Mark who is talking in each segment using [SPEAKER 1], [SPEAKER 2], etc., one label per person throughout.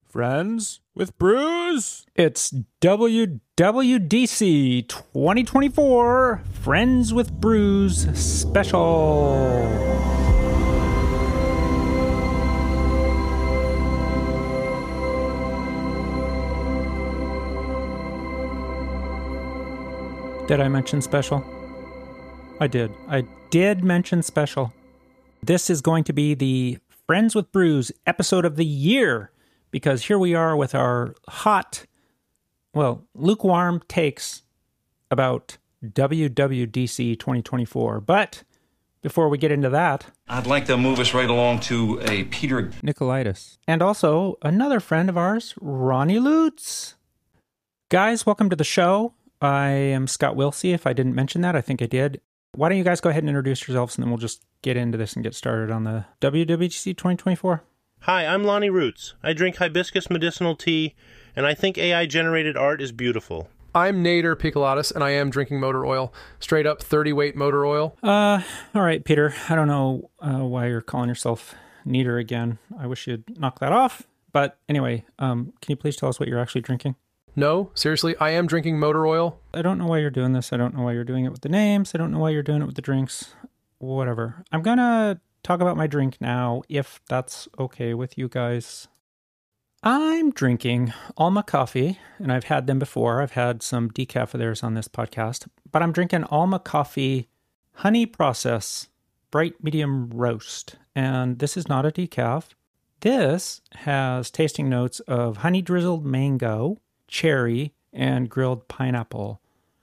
[SPEAKER 1] Friends with Brews.
[SPEAKER 2] It's WWDC 2024 Friends with Brews special. Did I mention special? I did. I did mention special. This is going to be the Friends with Brews episode of the year, because here we are with our hot, lukewarm takes about WWDC 2024. But before we get into that,
[SPEAKER 3] I'd like to move us right along to a Peter
[SPEAKER 2] Nicolaitis. And also another friend of ours, Ronnie Lutz. Guys, welcome to the show. I am Scott Wilsey. If I didn't mention that, I think I did. Why don't you guys go ahead and introduce yourselves, and then we'll just get into this and get started on the WWDC 2024.
[SPEAKER 4] Hi, I'm Lonnie Roots. I drink hibiscus medicinal tea, and I think AI-generated art is beautiful.
[SPEAKER 5] I'm Nader Piccolatus, and I am drinking motor oil. Straight up 30-weight motor oil.
[SPEAKER 2] All right, Peter. I don't know why you're calling yourself Nader again. I wish you'd knock that off. But anyway, can you please tell us what you're actually drinking?
[SPEAKER 5] No, seriously, I am drinking motor oil.
[SPEAKER 2] I don't know why you're doing this. I don't know why you're doing it with the names. I don't know why you're doing it with the drinks. Whatever. I'm going to talk about my drink now, if that's okay with you guys. I'm drinking Alma Coffee, and I've had them before. I've had some decaf of theirs on this podcast, but I'm drinking Alma Coffee Honey Process Bright Medium Roast, and this is not a decaf. This has tasting notes of honey drizzled mango, cherry, and grilled pineapple.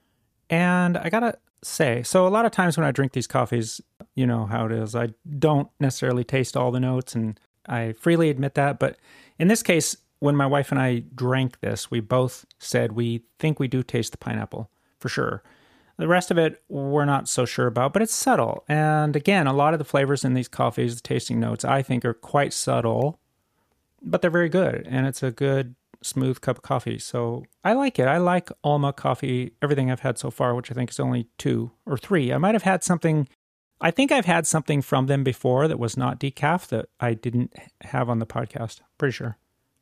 [SPEAKER 2] And I gotta say, so a lot of times when I drink these coffees, you know how it is. I don't necessarily taste all the notes, and I freely admit that. But in this case, when my wife and I drank this, we both said we think we do taste the pineapple for sure. The rest of it, we're not so sure about, but it's subtle. And again, a lot of the flavors in these coffees, the tasting notes, I think are quite subtle, but they're very good. And it's a good, smooth cup of coffee. So I like it. I like Alma Coffee, everything I've had so far, which I think is only 2 or 3. I might have had something, I think I've had something from them before that was not decaf that I didn't have on the podcast. Pretty sure.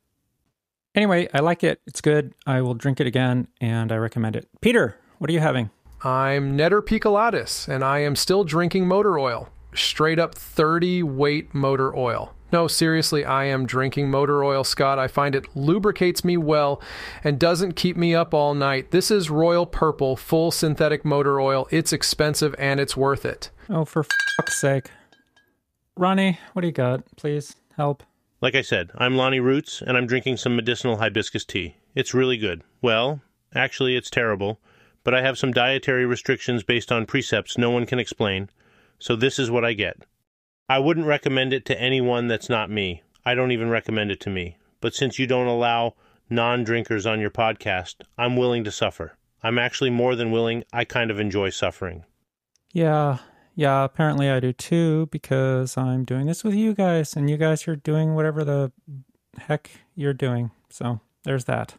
[SPEAKER 2] Anyway, I like it. It's good. I will drink it again, and I recommend it. Peter, what are you having?
[SPEAKER 5] I'm Nader Piccolatus, and I am still drinking motor oil. Straight up 30-weight motor oil. No, seriously, I am drinking motor oil, Scott. I find it lubricates me well and doesn't keep me up all night. This is Royal Purple, full synthetic motor oil. It's expensive and it's worth it.
[SPEAKER 2] Oh, for fuck's sake. Ronnie, what do you got? Please, help.
[SPEAKER 4] Like I said, I'm Lonnie Roots, and I'm drinking some medicinal hibiscus tea. It's really good. Well, actually, it's terrible, but I have some dietary restrictions based on precepts no one can explain, so this is what I get. I wouldn't recommend it to anyone that's not me. I don't even recommend it to me. But since you don't allow non-drinkers on your podcast, I'm willing to suffer. I'm actually more than willing. I kind of enjoy suffering.
[SPEAKER 2] Yeah, apparently I do too, because I'm doing this with you guys, and you guys are doing whatever the heck you're doing. So there's that.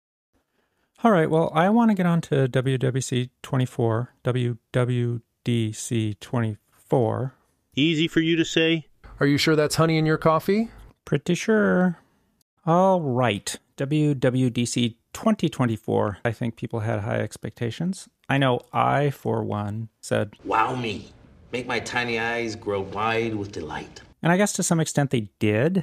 [SPEAKER 2] All right, well, I want to get on to WWDC 24. WWDC 24.
[SPEAKER 4] Easy for you to say?
[SPEAKER 5] Are you sure that's honey in your coffee?
[SPEAKER 2] Pretty sure. All right. WWDC 2024. I think people had high expectations. I know I, for one, said,
[SPEAKER 6] "Wow me. Make my tiny eyes grow wide with delight."
[SPEAKER 2] And I guess to some extent they did.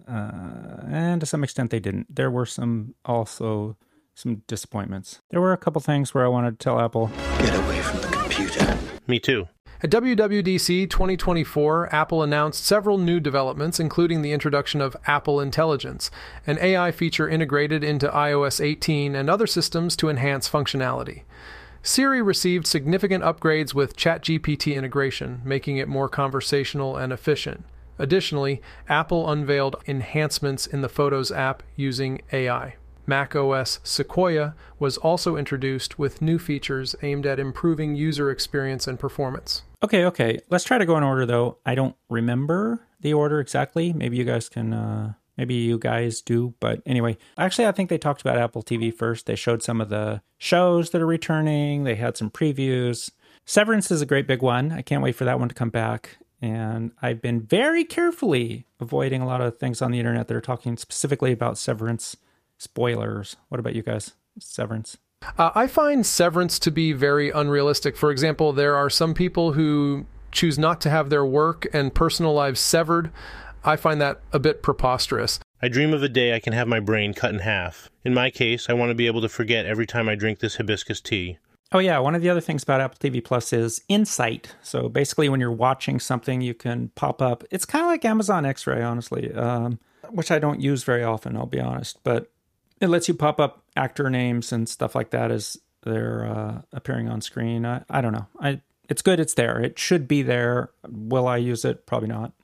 [SPEAKER 2] And to some extent they didn't. There were some disappointments. There were a couple things where I wanted to tell Apple,
[SPEAKER 6] Get away from the computer.
[SPEAKER 4] Me too.
[SPEAKER 5] At WWDC 2024, Apple announced several new developments, including the introduction of Apple Intelligence, an AI feature integrated into iOS 18 and other systems to enhance functionality. Siri received significant upgrades with ChatGPT integration, making it more conversational and efficient. Additionally, Apple unveiled enhancements in the Photos app using AI. macOS Sequoia was also introduced with new features aimed at improving user experience and performance.
[SPEAKER 2] Okay. Let's try to go in order, though. I don't remember the order exactly. Maybe you guys can, maybe you guys do. But anyway, actually, I think they talked about Apple TV first. They showed some of the shows that are returning. They had some previews. Severance is a great big one. I can't wait for that one to come back. And I've been very carefully avoiding a lot of things on the internet that are talking specifically about Severance spoilers. What about you guys? Severance?
[SPEAKER 5] I find Severance to be very unrealistic. For example, there are some people who choose not to have their work and personal lives severed. I find that a bit preposterous.
[SPEAKER 4] I dream of a day I can have my brain cut in half. In my case, I want to be able to forget every time I drink this hibiscus tea.
[SPEAKER 2] Oh yeah, one of the other things about Apple TV Plus is Insight. So basically when you're watching something, you can pop up. It's kind of like Amazon X-Ray, honestly, which I don't use very often, I'll be honest. But it lets you pop up actor names and stuff like that as they're appearing on screen. I don't know. It's good it's there. It should be there. Will I use it? Probably not.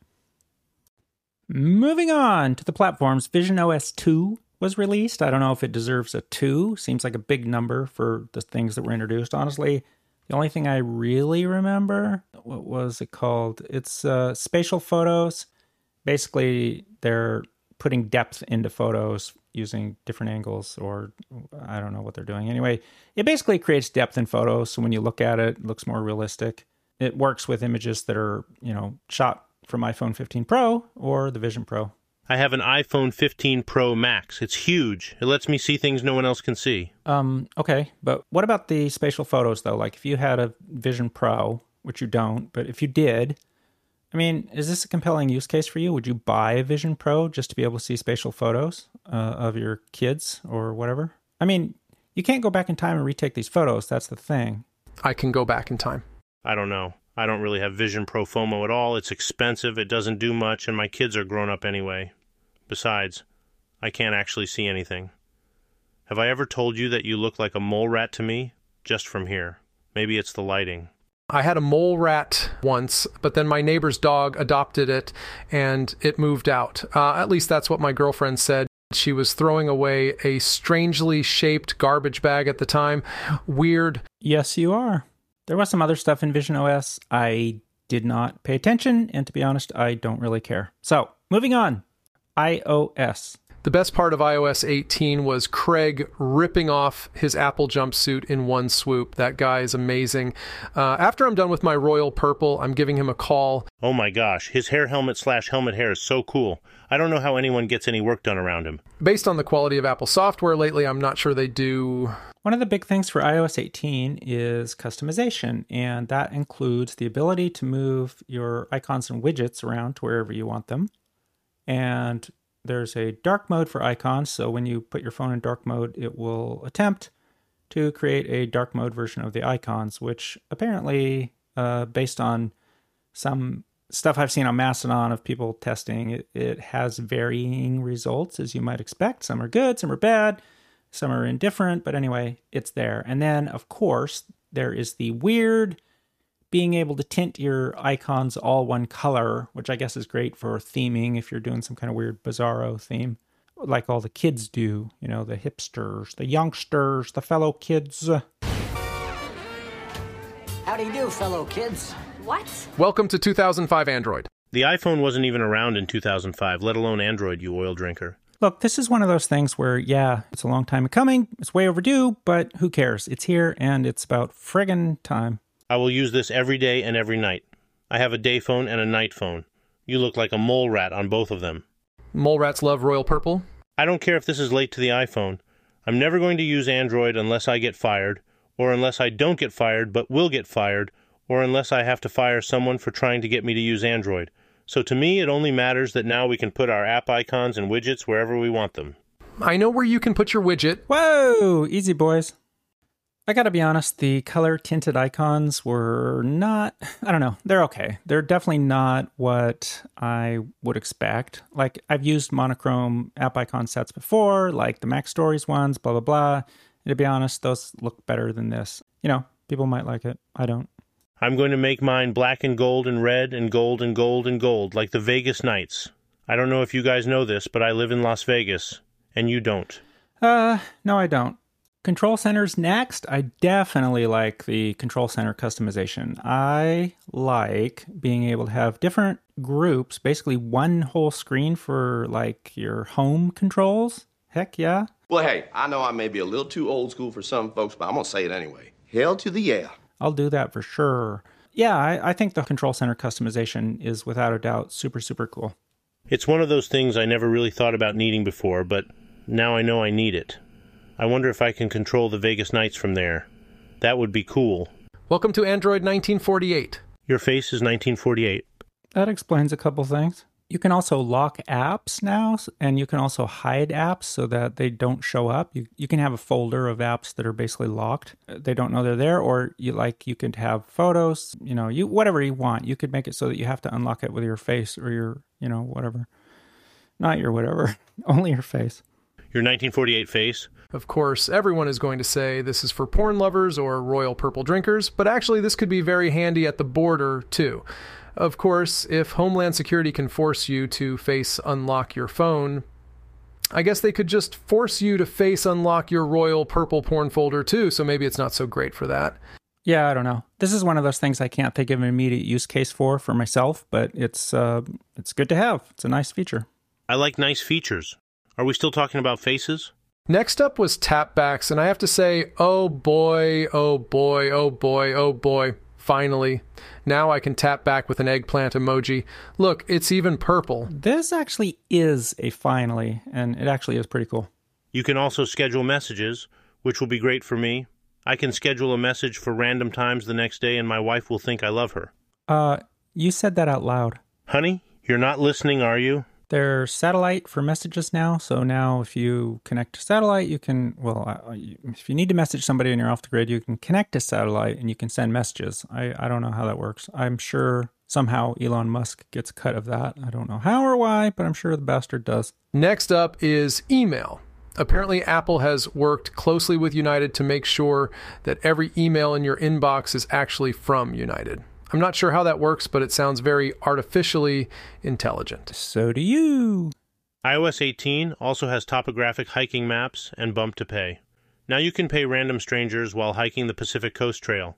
[SPEAKER 2] Moving on to the platforms, Vision OS 2 was released. I don't know if it deserves a 2. Seems like a big number for the things that were introduced. Honestly, the only thing I really remember, what was it called? It's spatial photos. Basically, they're putting depth into photos using different angles, or I don't know what they're doing. Anyway, it basically creates depth in photos. So when you look at it, it looks more realistic. It works with images that are, shot from iPhone 15 Pro or the Vision Pro.
[SPEAKER 4] I have an iPhone 15 Pro Max. It's huge. It lets me see things no one else can see.
[SPEAKER 2] Okay, but what about the spatial photos, though? Like if you had a Vision Pro, which you don't, but if you did, is this a compelling use case for you? Would you buy a Vision Pro just to be able to see spatial photos of your kids or whatever? You can't go back in time and retake these photos. That's the thing.
[SPEAKER 5] I can go back in time.
[SPEAKER 4] I don't know. I don't really have Vision Pro FOMO at all. It's expensive, it doesn't do much, and my kids are grown up anyway. Besides, I can't actually see anything. Have I ever told you that you look like a mole rat to me? Just from here. Maybe it's the lighting.
[SPEAKER 5] I had a mole rat once, but then my neighbor's dog adopted it, and it moved out. At least that's what my girlfriend said. She was throwing away a strangely shaped garbage bag at the time. Weird.
[SPEAKER 2] Yes, you are. There was some other stuff in Vision OS. I did not pay attention, and to be honest, I don't really care. So, moving on. iOS.
[SPEAKER 5] The best part of iOS 18 was Craig ripping off his Apple jumpsuit in one swoop. That guy is amazing. After I'm done with my royal purple, I'm giving him a call.
[SPEAKER 4] Oh my gosh, his hair helmet/helmet hair is so cool. I don't know how anyone gets any work done around him.
[SPEAKER 5] Based on the quality of Apple software lately, I'm not sure they do.
[SPEAKER 2] One of the big things for iOS 18 is customization, and that includes the ability to move your icons and widgets around to wherever you want them. And there's a dark mode for icons, so when you put your phone in dark mode, it will attempt to create a dark mode version of the icons, which apparently, based on some stuff I've seen on Mastodon of people testing, it has varying results, as you might expect. Some are good, some are bad, some are indifferent, but anyway, it's there. And then, of course, there is the weird being able to tint your icons all one color, which I guess is great for theming if you're doing some kind of weird Bizarro theme, like all the kids do, the hipsters, the youngsters, the fellow kids.
[SPEAKER 7] How do you do, fellow kids?
[SPEAKER 8] What?
[SPEAKER 5] Welcome to 2005 Android.
[SPEAKER 4] The iPhone wasn't even around in 2005, let alone Android, you oil drinker.
[SPEAKER 2] Look, this is one of those things where, yeah, it's a long time coming, it's way overdue, but who cares? It's here, and it's about friggin' time.
[SPEAKER 4] I will use this every day and every night. I have a day phone and a night phone. You look like a mole rat on both of them.
[SPEAKER 5] Mole rats love royal purple?
[SPEAKER 4] I don't care if this is late to the iPhone. I'm never going to use Android unless I get fired, or unless I don't get fired but will get fired, or unless I have to fire someone for trying to get me to use Android. So to me, it only matters that now we can put our app icons and widgets wherever we want them.
[SPEAKER 5] I know where you can put your widget.
[SPEAKER 2] Whoa! Easy, boys. I gotta be honest, the color-tinted icons were not, I don't know, they're okay. They're definitely not what I would expect. Like, I've used monochrome app icon sets before, like the Mac Stories ones, blah, blah, blah. And to be honest, those look better than this. People might like it. I don't.
[SPEAKER 4] I'm going to make mine black and gold and red and gold and gold and gold, like the Vegas Knights. I don't know if you guys know this, but I live in Las Vegas, and you don't.
[SPEAKER 2] No, I don't. Control centers next. I definitely like the control center customization. I like being able to have different groups, basically one whole screen for like your home controls. Heck yeah.
[SPEAKER 9] Well, hey, I know I may be a little too old school for some folks, but I'm going to say it anyway. Hell to the yeah.
[SPEAKER 2] I'll do that for sure. Yeah, I think the control center customization is without a doubt super, super cool.
[SPEAKER 4] It's one of those things I never really thought about needing before, but now I know I need it. I wonder if I can control the Vegas Knights from there. That would be cool.
[SPEAKER 5] Welcome to Android 1948.
[SPEAKER 4] Your face is 1948.
[SPEAKER 2] That explains a couple things. You can also lock apps now, and you can also hide apps so that they don't show up. You can have a folder of apps that are basically locked. They don't know they're there, or you could have photos, whatever you want. You could make it so that you have to unlock it with your face or your, whatever. Not your whatever, only your face.
[SPEAKER 4] Your 1948 face?
[SPEAKER 5] Of course, everyone is going to say this is for porn lovers or royal purple drinkers, but actually this could be very handy at the border, too. Of course, if Homeland Security can force you to face unlock your phone, I guess they could just force you to face unlock your royal purple porn folder too, so maybe it's not so great for that.
[SPEAKER 2] Yeah, I don't know. This is one of those things I can't think of an immediate use case for myself, but it's good to have. It's a nice feature.
[SPEAKER 4] I like nice features. Are we still talking about faces?
[SPEAKER 5] Next up was tapbacks, and I have to say, oh boy, oh boy, oh boy, oh boy. Finally. Now I can tap back with an eggplant emoji. Look, it's even purple.
[SPEAKER 2] This actually is a finally, and it actually is pretty cool.
[SPEAKER 4] You can also schedule messages, which will be great for me. I can schedule a message for random times the next day, and my wife will think I love her.
[SPEAKER 2] You said that out loud.
[SPEAKER 4] Honey, you're not listening, are you?
[SPEAKER 2] There's satellite for messages now, so now if you connect to satellite, you can, if you need to message somebody and you're off the grid, you can connect to satellite and you can send messages. I don't know how that works. I'm sure somehow Elon Musk gets a cut of that. I don't know how or why, but I'm sure the bastard does.
[SPEAKER 5] Next up is email. Apparently, Apple has worked closely with United to make sure that every email in your inbox is actually from United. I'm not sure how that works, but it sounds very artificially intelligent.
[SPEAKER 2] So do you.
[SPEAKER 4] iOS 18 also has topographic hiking maps and bump to pay. Now you can pay random strangers while hiking the Pacific Coast Trail.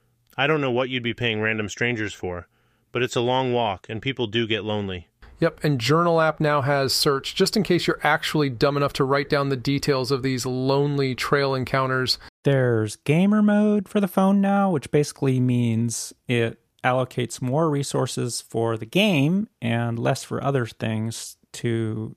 [SPEAKER 4] I don't know what you'd be paying random strangers for, but it's a long walk and people do get lonely.
[SPEAKER 5] Yep, and Journal app now has search, just in case you're actually dumb enough to write down the details of these lonely trail encounters.
[SPEAKER 2] There's gamer mode for the phone now, which basically means it allocates more resources for the game and less for other things to,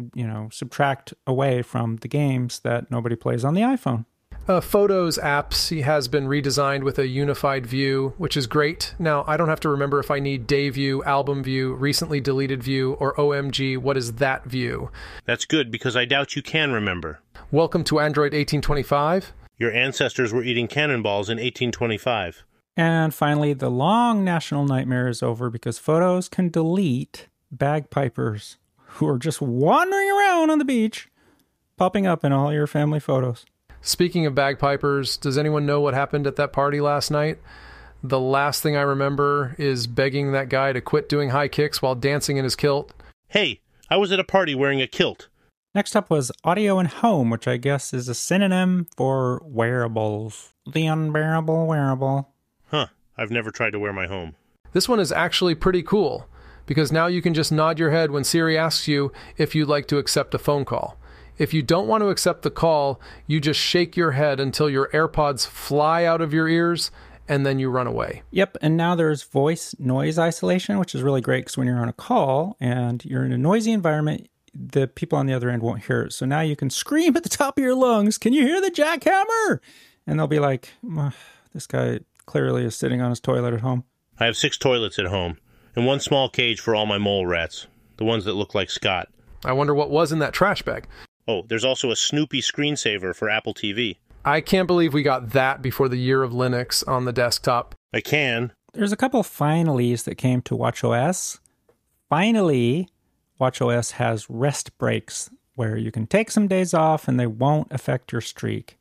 [SPEAKER 2] subtract away from the games that nobody plays on the iPhone.
[SPEAKER 5] Photos apps has been redesigned with a unified view, which is great. Now, I don't have to remember if I need day view, album view, recently deleted view, or OMG, what is that view?
[SPEAKER 4] That's good, because I doubt you can remember.
[SPEAKER 5] Welcome to Android 1825.
[SPEAKER 4] Your ancestors were eating cannonballs in 1825.
[SPEAKER 2] And finally, the long national nightmare is over because photos can delete bagpipers who are just wandering around on the beach, popping up in all your family photos.
[SPEAKER 5] Speaking of bagpipers, does anyone know what happened at that party last night? The last thing I remember is begging that guy to quit doing high kicks while dancing in his kilt.
[SPEAKER 4] Hey, I was at a party wearing a kilt.
[SPEAKER 2] Next up was audio and home, which I guess is a synonym for wearables. The unbearable wearable.
[SPEAKER 4] Huh, I've never tried to wear my home.
[SPEAKER 5] This one is actually pretty cool, because now you can just nod your head when Siri asks you if you'd like to accept a phone call. If you don't want to accept the call, you just shake your head until your AirPods fly out of your ears, and then you run away.
[SPEAKER 2] Yep, and now there's voice noise isolation, which is really great because when you're on a call and you're in a noisy environment, the people on the other end won't hear it. So now you can scream at the top of your lungs, "Can you hear the jackhammer?" And they'll be like, this guy clearly is sitting on his toilet at home.
[SPEAKER 4] I have 6 toilets at home, and 1 small cage for all my mole rats, the ones that look like Scott.
[SPEAKER 5] I wonder what was in that trash bag.
[SPEAKER 4] Oh, there's also a Snoopy screensaver for Apple TV.
[SPEAKER 5] I can't believe we got that before the year of Linux on the desktop.
[SPEAKER 4] I can.
[SPEAKER 2] There's a couple finallys that came to watchOS. Finally, watchOS has rest breaks where you can take some days off and they won't affect your streak.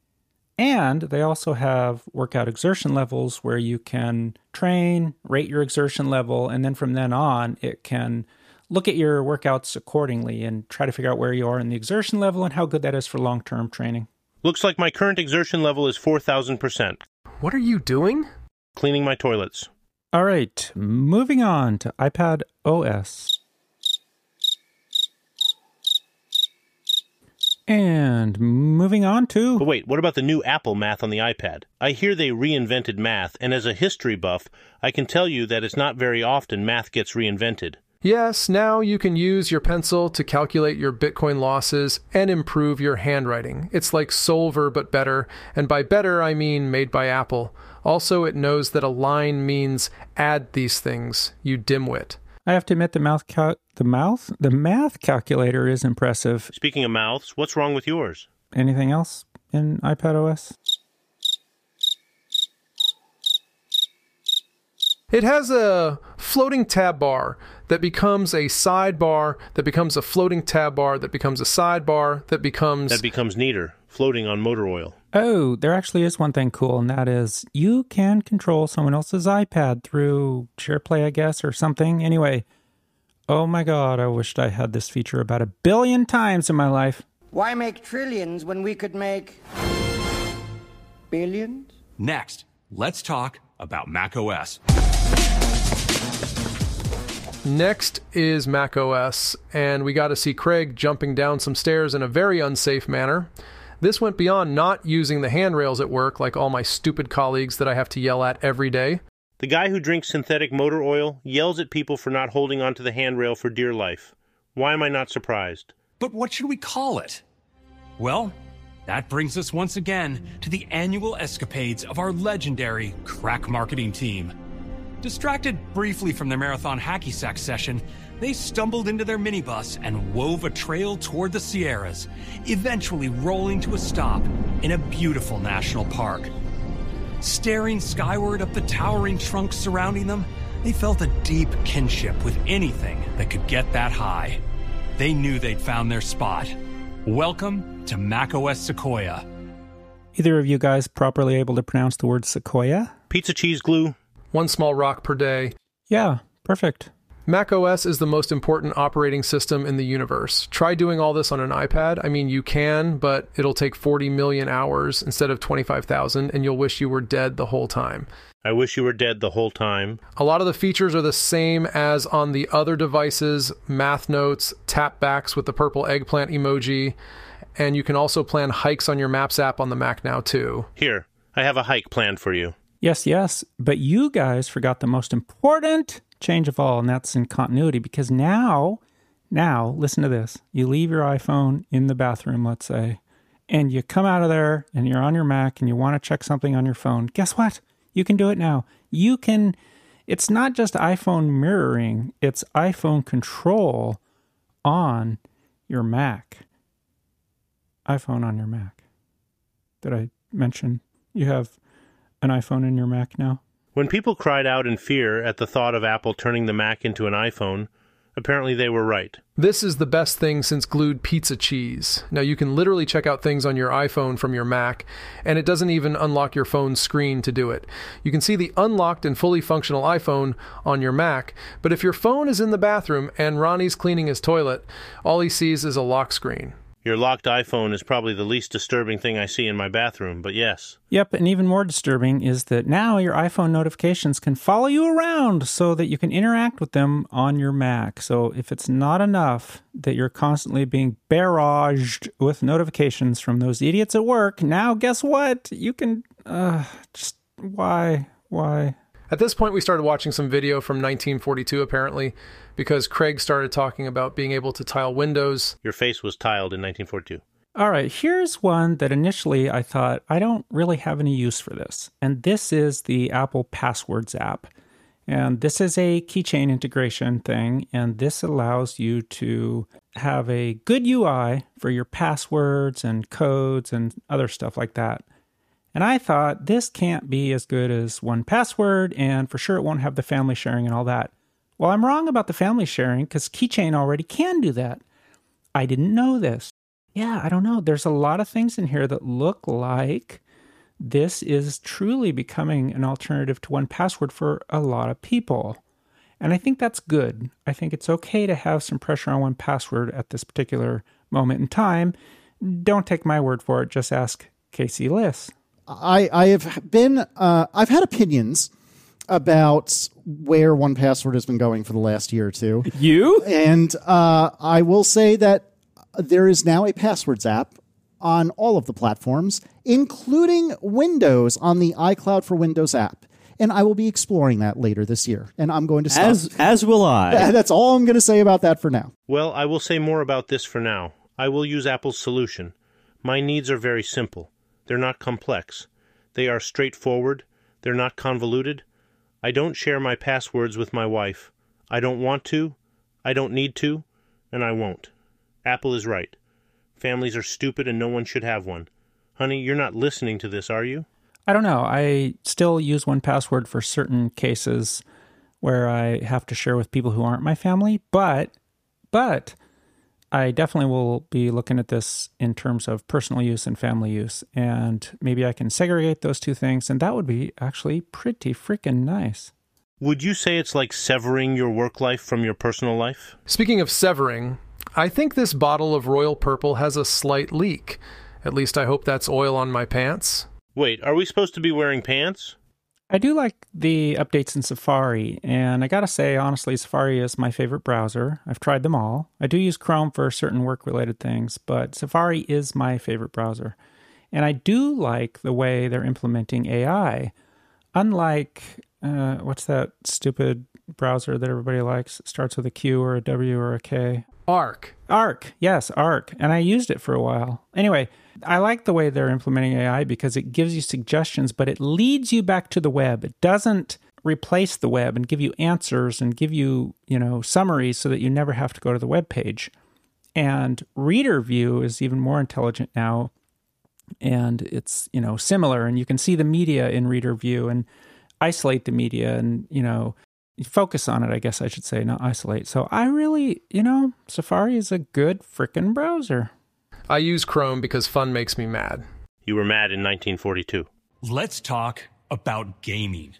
[SPEAKER 2] And they also have workout exertion levels where you can train, rate your exertion level, and then from then on, it can look at your workouts accordingly and try to figure out where you are in the exertion level and how good that is for long-term training.
[SPEAKER 4] Looks like my current exertion level is 4,000%.
[SPEAKER 5] What are you doing?
[SPEAKER 4] Cleaning my toilets.
[SPEAKER 2] All right, moving on to iPad OS. And moving on to...
[SPEAKER 4] But wait, what about the new Apple Math on the iPad? I hear they reinvented math, and as a history buff, I can tell you that it's not very often math gets reinvented.
[SPEAKER 5] Yes, now you can use your pencil to calculate your Bitcoin losses and improve your handwriting. It's like Solver but better, and by better I mean made by Apple. Also, it knows that a line means add these things, you dimwit.
[SPEAKER 2] I have to admit the math calculator is impressive.
[SPEAKER 4] Speaking of mouths, what's wrong with yours?
[SPEAKER 2] Anything else in iPadOS?
[SPEAKER 5] It has a floating tab bar that becomes a sidebar, that becomes a floating tab bar, that becomes a sidebar, that becomes
[SPEAKER 4] neater, floating on motor oil.
[SPEAKER 2] Oh, there actually is one thing cool, and that is you can control someone else's iPad through SharePlay, I guess, or something. Anyway, oh my God, I wished I had this feature about 1 billion times in my life.
[SPEAKER 7] Why make trillions when we could make billions?
[SPEAKER 1] Next, let's talk about macOS.
[SPEAKER 5] Next is macOS, and we got to see Craig jumping down some stairs in a very unsafe manner. This went beyond not using the handrails at work like all my stupid colleagues that I have to yell at every day.
[SPEAKER 4] The guy who drinks synthetic motor oil yells at people for not holding onto the handrail for dear life. Why am I not surprised?
[SPEAKER 1] But what should we call it? Well, that brings us once again to the annual escapades of our legendary crack marketing team. Distracted briefly from their marathon hacky sack session, they stumbled into their minibus and wove a trail toward the Sierras, eventually rolling to a stop in a beautiful national park. Staring skyward up the towering trunks surrounding them, they felt a deep kinship with anything that could get that high. They knew they'd found their spot. Welcome to macOS Sequoia.
[SPEAKER 2] Either of you guys properly able to pronounce the word Sequoia?
[SPEAKER 4] Pizza cheese glue.
[SPEAKER 5] 1 small rock per day.
[SPEAKER 2] Yeah, perfect.
[SPEAKER 5] macOS is the most important operating system in the universe. Try doing all this on an iPad. I mean, you can, but it'll take 40 million hours instead of 25,000, and you'll wish you were dead the whole time.
[SPEAKER 4] I wish you were dead the whole time.
[SPEAKER 5] A lot of the features are the same as on the other devices, math notes, tapbacks with the purple eggplant emoji, and you can also plan hikes on your Maps app on the Mac now, too.
[SPEAKER 4] Here, I have a hike planned for you.
[SPEAKER 2] Yes, but you guys forgot the most important change of all, and that's in continuity, because now, listen to this. You leave your iPhone in the bathroom, let's say, and you come out of there, and you're on your Mac, and you want to check something on your phone. Guess what? You can do it now. It's not just iPhone mirroring, it's iPhone control on your Mac. iPhone on your Mac. Did I mention you have an iPhone in your Mac now?
[SPEAKER 4] When people cried out in fear at the thought of Apple turning the Mac into an iPhone, apparently they were right.
[SPEAKER 5] This is the best thing since glued pizza cheese. Now you can literally check out things on your iPhone from your Mac, and it doesn't even unlock your phone's screen to do it. You can see the unlocked and fully functional iPhone on your Mac, but if your phone is in the bathroom and Ronnie's cleaning his toilet, all he sees is a lock screen.
[SPEAKER 4] Your locked iPhone is probably the least disturbing thing I see in my bathroom, but yes.
[SPEAKER 2] Yep, and even more disturbing is that now your iPhone notifications can follow you around so that you can interact with them on your Mac. So if it's not enough that you're constantly being barraged with notifications from those idiots at work, now guess what? You can, why?
[SPEAKER 5] At this point, we started watching some video from 1942, apparently, because Craig started talking about being able to tile windows.
[SPEAKER 4] Your face was tiled in 1942.
[SPEAKER 2] All right, here's one that initially I thought, I don't really have any use for this. And this is the Apple Passwords app. And this is a keychain integration thing, and this allows you to have a good UI for your passwords and codes and other stuff like that. And I thought, this can't be as good as 1Password, and for sure it won't have the family sharing and all that. Well, I'm wrong about the family sharing, because Keychain already can do that. I didn't know this. Yeah, I don't know. There's a lot of things in here that look like this is truly becoming an alternative to 1Password for a lot of people. And I think that's good. I think it's okay to have some pressure on 1Password at this particular moment in time. Don't take my word for it. Just ask Casey Liss.
[SPEAKER 8] I've had opinions about where 1Password has been going for the last year or two.
[SPEAKER 2] You?
[SPEAKER 8] And I will say that there is now a passwords app on all of the platforms, including Windows on the iCloud for Windows app. And I will be exploring that later this year. And I'm going to stop.
[SPEAKER 9] As will I.
[SPEAKER 8] That's all I'm going to say about that for now.
[SPEAKER 4] Well, I will say more about this for now. I will use Apple's solution. My needs are very simple. They're not complex. They are straightforward. They're not convoluted. I don't share my passwords with my wife. I don't want to. I don't need to. And I won't. Apple is right. Families are stupid and no one should have one. Honey, you're not listening to this, are you?
[SPEAKER 2] I don't know. I still use 1Password for certain cases where I have to share with people who aren't my family, but I definitely will be looking at this in terms of personal use and family use, and maybe I can segregate those two things, and that would be actually pretty freaking nice.
[SPEAKER 4] Would you say it's like severing your work life from your personal life?
[SPEAKER 5] Speaking of severing, I think this bottle of Royal Purple has a slight leak. At least I hope that's oil on my pants.
[SPEAKER 4] Wait, are we supposed to be wearing pants?
[SPEAKER 2] I do like the updates in Safari, and I gotta say, honestly, Safari is my favorite browser. I've tried them all. I do use Chrome for certain work-related things, but Safari is my favorite browser. And I do like the way they're implementing AI. Unlike, what's that stupid browser that everybody likes? It starts with a Q or a W or a K.
[SPEAKER 5] Arc.
[SPEAKER 2] Yes, Arc. And I used it for a while. Anyway, I like the way they're implementing AI because it gives you suggestions, but it leads you back to the web. It doesn't replace the web and give you answers and give you, summaries so that you never have to go to the web page. And Reader View is even more intelligent now. And it's, similar. And you can see the media in Reader View and isolate the media and, focus on it, I guess I should say, not isolate. So I really, Safari is a good frickin' browser.
[SPEAKER 5] I use Chrome because fun makes me mad.
[SPEAKER 4] You were mad in 1942.
[SPEAKER 1] Let's talk about gaming.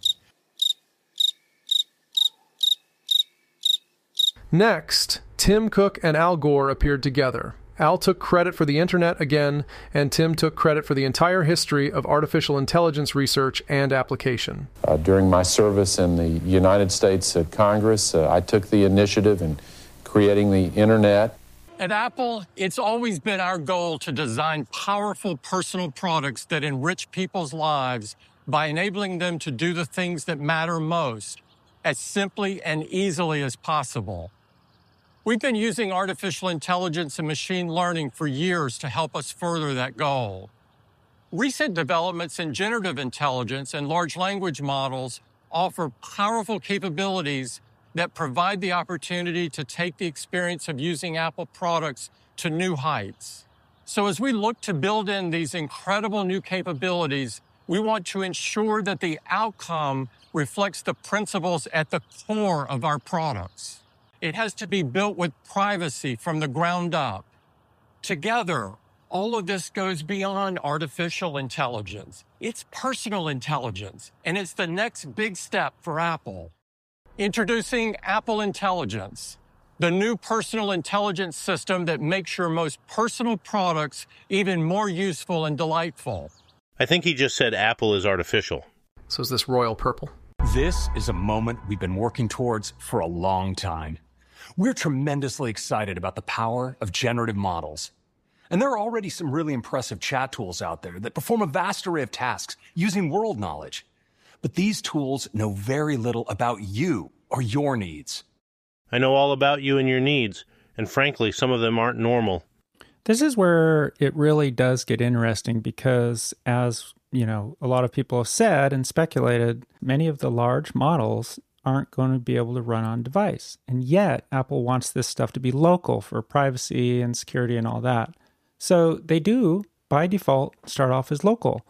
[SPEAKER 5] Next, Tim Cook and Al Gore appeared together. Al took credit for the internet again, and Tim took credit for the entire history of artificial intelligence research and application.
[SPEAKER 10] During my service in the United States Congress, I took the initiative in creating the internet.
[SPEAKER 11] At Apple, it's always been our goal to design powerful personal products that enrich people's lives by enabling them to do the things that matter most as simply and easily as possible. We've been using artificial intelligence and machine learning for years to help us further that goal. Recent developments in generative intelligence and large language models offer powerful capabilities that provide the opportunity to take the experience of using Apple products to new heights. So as we look to build in these incredible new capabilities, we want to ensure that the outcome reflects the principles at the core of our products. It has to be built with privacy from the ground up. Together, all of this goes beyond artificial intelligence. It's personal intelligence, and it's the next big step for Apple. Introducing Apple Intelligence, the new personal intelligence system that makes your most personal products even more useful and delightful.
[SPEAKER 4] I think he just said Apple is artificial.
[SPEAKER 5] So is this Royal Purple?
[SPEAKER 1] This is a moment we've been working towards for a long time. We're tremendously excited about the power of generative models. And there are already some really impressive chat tools out there that perform a vast array of tasks using world knowledge. But these tools know very little about you or your needs.
[SPEAKER 4] I know all about you and your needs, and frankly, some of them aren't normal.
[SPEAKER 2] This is where it really does get interesting because, as a lot of people have said and speculated, many of the large models aren't going to be able to run on device. And yet, Apple wants this stuff to be local for privacy and security and all that. So they do, by default, start off as local.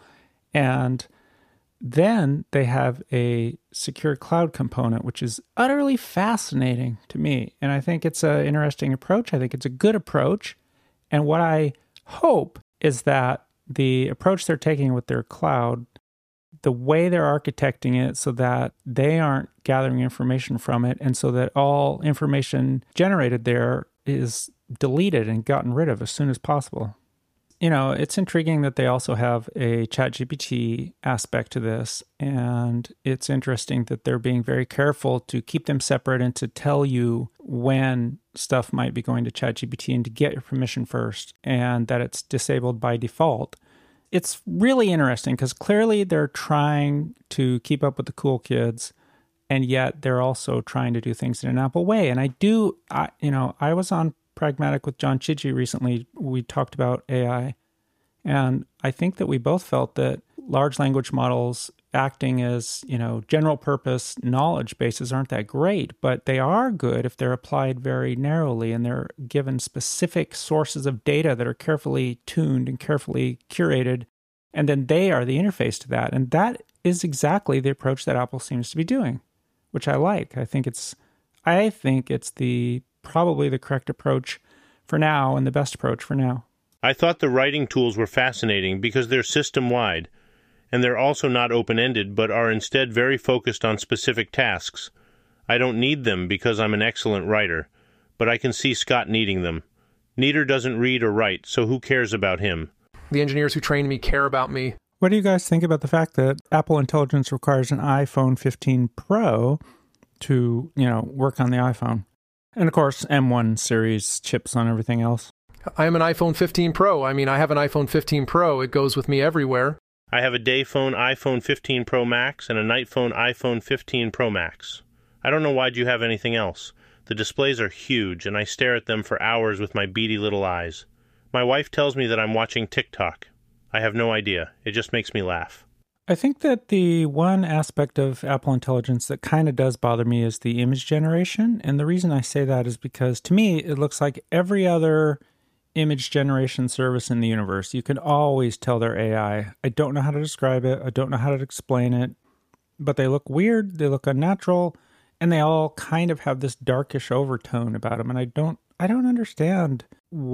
[SPEAKER 2] And then they have a secure cloud component, which is utterly fascinating to me. And I think it's an interesting approach. I think it's a good approach. And what I hope is that the approach they're taking with their cloud, the way they're architecting it so that they aren't gathering information from it and so that all information generated there is deleted and gotten rid of as soon as possible. it's intriguing that they also have a ChatGPT aspect to this. And it's interesting that they're being very careful to keep them separate and to tell you when stuff might be going to ChatGPT and to get your permission first, and that it's disabled by default. It's really interesting because clearly they're trying to keep up with the cool kids, and yet they're also trying to do things in an Apple way. And I was on Pragmatic with John Chidgey recently. We talked about AI, and I think that we both felt that large language models acting as, general purpose knowledge bases aren't that great, but they are good if they're applied very narrowly and they're given specific sources of data that are carefully tuned and carefully curated, and then they are the interface to that. And that is exactly the approach that Apple seems to be doing, which I like. I think it's probably the correct approach for now and the best approach for now.
[SPEAKER 4] I thought the writing tools were fascinating because they're system-wide, and they're also not open-ended, but are instead very focused on specific tasks. I don't need them because I'm an excellent writer, but I can see Scott needing them. Neater doesn't read or write, so who cares about him?
[SPEAKER 5] The engineers who train me care about me.
[SPEAKER 2] What do you guys think about the fact that Apple Intelligence requires an iPhone 15 Pro to, work on the iPhone? And of course, M1 series chips on everything else.
[SPEAKER 5] I am an iPhone 15 Pro. I have an iPhone 15 Pro. It goes with me everywhere.
[SPEAKER 4] I have a day phone iPhone 15 Pro Max and a night phone iPhone 15 Pro Max. I don't know why'd you have anything else. The displays are huge, and I stare at them for hours with my beady little eyes. My wife tells me that I'm watching TikTok. I have no idea. It just makes me laugh.
[SPEAKER 2] I think that the one aspect of Apple Intelligence that kind of does bother me is the image generation. And the reason I say that is because to me, it looks like every other image generation service in the universe. You can always tell they're AI. I don't know how to describe it. I don't know how to explain it. But they look weird. They look unnatural. And they all kind of have this darkish overtone about them. And I don't understand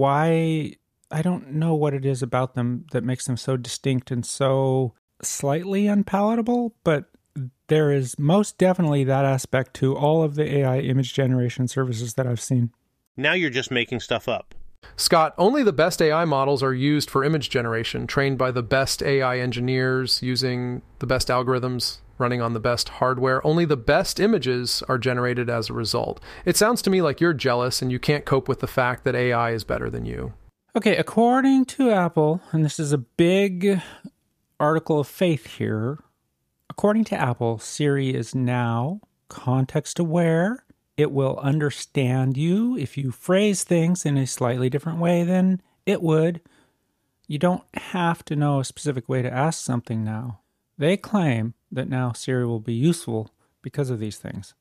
[SPEAKER 2] why. I don't know what it is about them that makes them so distinct and so slightly unpalatable, but there is most definitely that aspect to all of the AI image generation services that I've seen.
[SPEAKER 4] Now you're just making stuff up.
[SPEAKER 5] Scott, only the best AI models are used for image generation, trained by the best AI engineers using the best algorithms, running on the best hardware. Only the best images are generated as a result. It sounds to me like you're jealous and you can't cope with the fact that AI is better than you.
[SPEAKER 2] Okay, according to Apple, and this is a big article of faith here, according to Apple, Siri is now context aware. It will understand you if you phrase things in a slightly different way than it would. You don't have to know a specific way to ask something now. They claim that now Siri will be useful because of these things.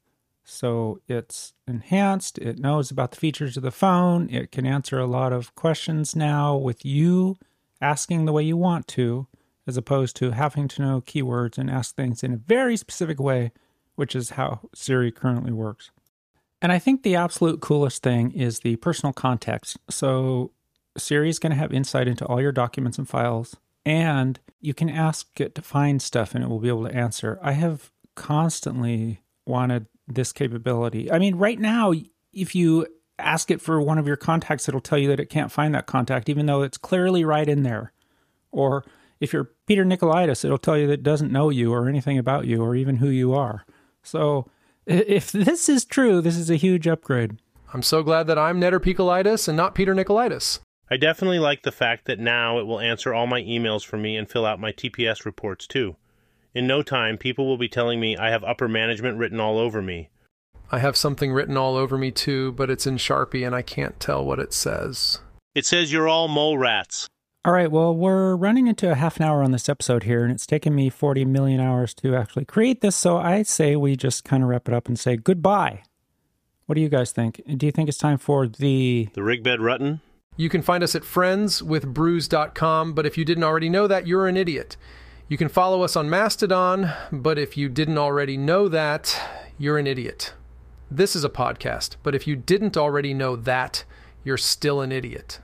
[SPEAKER 2] So it's enhanced, it knows about the features of the phone, it can answer a lot of questions now with you asking the way you want to, as opposed to having to know keywords and ask things in a very specific way, which is how Siri currently works. And I think the absolute coolest thing is the personal context. So Siri is going to have insight into all your documents and files, and you can ask it to find stuff and it will be able to answer. I have constantly wanted this capability. Right now, if you ask it for one of your contacts, it'll tell you that it can't find that contact, even though it's clearly right in there. Or if you're Peter Nicolaitis, it'll tell you that it doesn't know you or anything about you or even who you are. So if this is true, this is a huge upgrade.
[SPEAKER 5] I'm so glad that I'm Netter Picolaitis and not Peter Nicolaitis.
[SPEAKER 4] I definitely like the fact that now it will answer all my emails for me and fill out my TPS reports too. In no time, people will be telling me I have upper management written all over me.
[SPEAKER 5] I have something written all over me too, but it's in Sharpie and I can't tell what it says.
[SPEAKER 4] It says you're all mole rats.
[SPEAKER 2] All right, well, we're running into a half an hour on this episode here, and it's taken me 40 million hours to actually create this, so I say we just kind of wrap it up and say goodbye. What do you guys think? Do you think it's time for the
[SPEAKER 4] Rigbed Rutten?
[SPEAKER 5] You can find us at friendswithbrews.com, but if you didn't already know that, you're an idiot. You can follow us on Mastodon, but if you didn't already know that, you're an idiot. This is a podcast, but if you didn't already know that, you're still an idiot.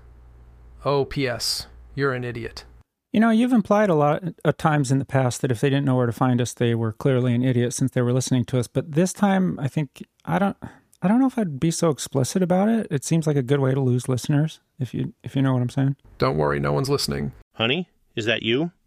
[SPEAKER 5] Oh, P.S., you're an idiot.
[SPEAKER 2] You've implied a lot of times in the past that if they didn't know where to find us, they were clearly an idiot since they were listening to us. But this time, I think, I don't I don't know if I'd be so explicit about it. It seems like a good way to lose listeners, if you know what I'm saying.
[SPEAKER 5] Don't worry, no one's listening.
[SPEAKER 4] Honey, is that you?